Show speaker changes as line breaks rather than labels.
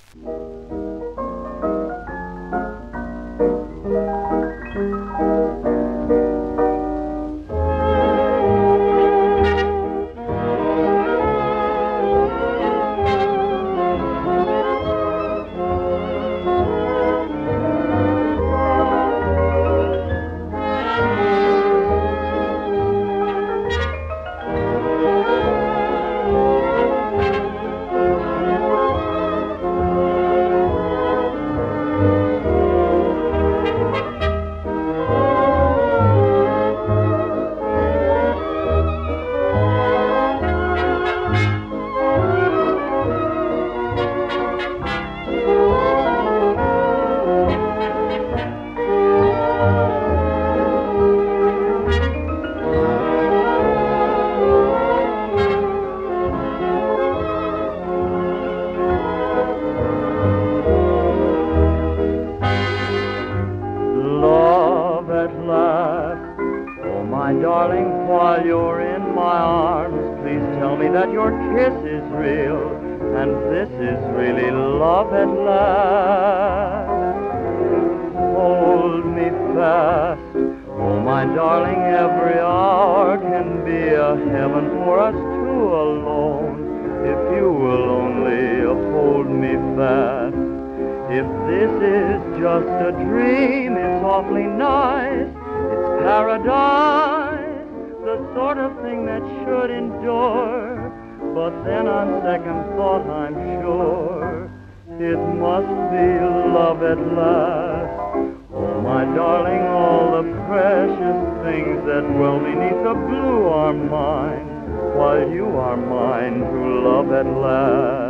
Love at last. Oh, my darling, while you're in my arms, please tell me that your kiss is real, and this is really love at last. Hold me fast. Oh, my darling, every hour can be a heaven for us two alone, if you will only hold me fast. If this is just a dream, it's awfully nice. It's paradise, the sort of thing that should endure. But then on second thought, I'm sure it must be love at last. Oh, my darling, all the precious things that dwell beneath the blue are mine, while you are mine through love at last.